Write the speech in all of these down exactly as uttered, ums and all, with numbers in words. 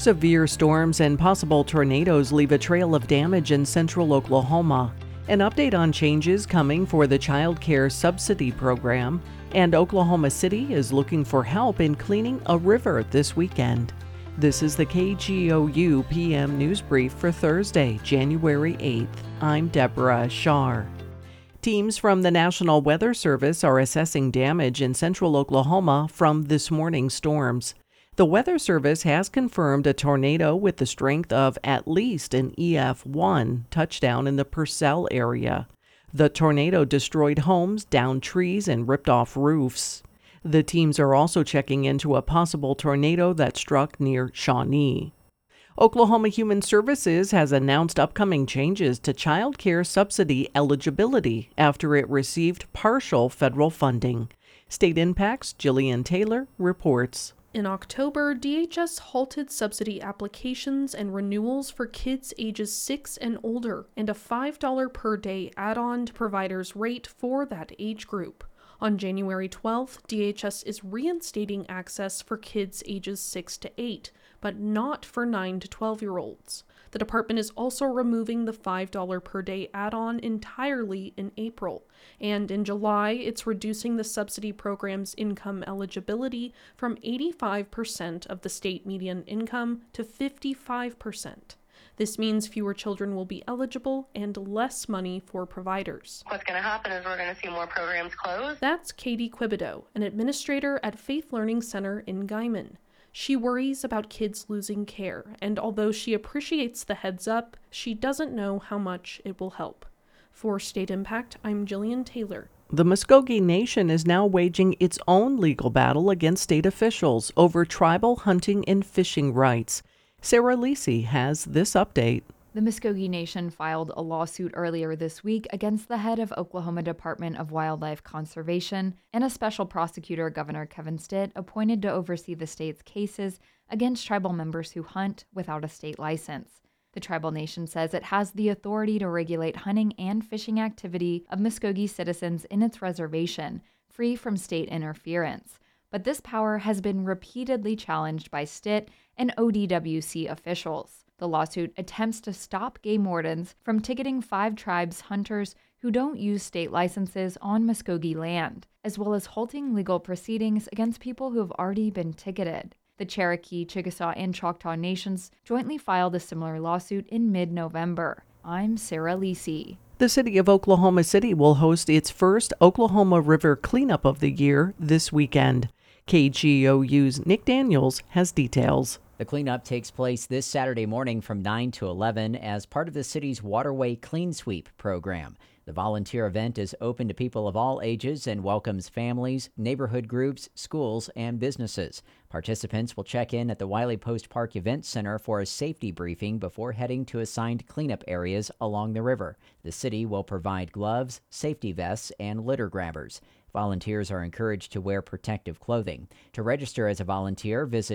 Severe storms and possible tornadoes leave a trail of damage in central Oklahoma. An update on changes coming for the Child Care Subsidy Program, and Oklahoma City is looking for help in cleaning a river this weekend. This is the K G O U P M News Brief for Thursday, January eighth. I'm Deborah Shar. Teams from the National Weather Service are assessing damage in central Oklahoma from this morning's storms. The Weather Service has confirmed a tornado with the strength of at least an E F one touchdown in the Purcell area. The tornado destroyed homes, downed trees, and ripped off roofs. The teams are also checking into a possible tornado that struck near Shawnee. Oklahoma Human Services has announced upcoming changes to child care subsidy eligibility after it received partial federal funding. State Impact's Jillian Taylor reports. In October, D H S halted subsidy applications and renewals for kids ages six and older and a five dollars per day add-on to providers' rate for that age group. On January twelfth, D H S is reinstating access for kids ages six to eight, but not for nine to twelve-year-olds. The department is also removing the five dollars per day add-on entirely in April, and in July, it's reducing the subsidy program's income eligibility from eighty-five percent of the state median income to fifty-five percent. This means fewer children will be eligible and less money for providers. What's going to happen is we're going to see more programs close. That's Katie Quibido, an administrator at Faith Learning Center in Guyman. She worries about kids losing care, and although she appreciates the heads up, she doesn't know how much it will help. For State Impact, I'm Jillian Taylor. The Muskogee Nation is now waging its own legal battle against state officials over tribal hunting and fishing rights. Sarah Lisi has this update. The Muskogee Nation filed a lawsuit earlier this week against the head of Oklahoma Department of Wildlife Conservation and a special prosecutor, Governor Kevin Stitt, appointed to oversee the state's cases against tribal members who hunt without a state license. The tribal nation says it has the authority to regulate hunting and fishing activity of Muskogee citizens in its reservation, free from state interference. But this power has been repeatedly challenged by Stitt and O D W C officials. The lawsuit attempts to stop game wardens from ticketing five tribes' hunters who don't use state licenses on Muskogee land, as well as halting legal proceedings against people who have already been ticketed. The Cherokee, Chickasaw, and Choctaw Nations jointly filed a similar lawsuit in mid-November. I'm Sarah Lisi. The city of Oklahoma City will host its first Oklahoma River cleanup of the year this weekend. K G O U's Nick Daniels has details. The cleanup takes place this Saturday morning from nine to eleven as part of the city's Waterway Clean Sweep program. The volunteer event is open to people of all ages and welcomes families, neighborhood groups, schools, and businesses. Participants will check in at the Wiley Post Park Event Center for a safety briefing before heading to assigned cleanup areas along the river. The city will provide gloves, safety vests, and litter grabbers. Volunteers are encouraged to wear protective clothing. To register as a volunteer, visit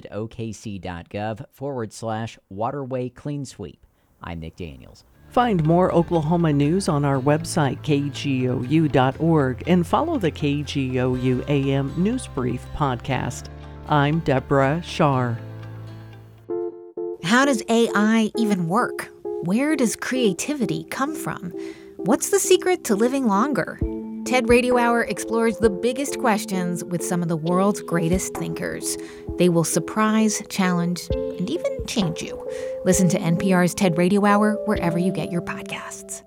okc.gov forward slash waterway clean sweep. I'm Nick Daniels. Find more Oklahoma news on our website, K G O U dot org, and follow the K G O U A M News Brief podcast. I'm Deborah Shar. How does A I even work? Where does creativity come from? What's the secret to living longer? TED Radio Hour explores the biggest questions with some of the world's greatest thinkers. They will surprise, challenge, and even change you. Listen to N P R's TED Radio Hour wherever you get your podcasts.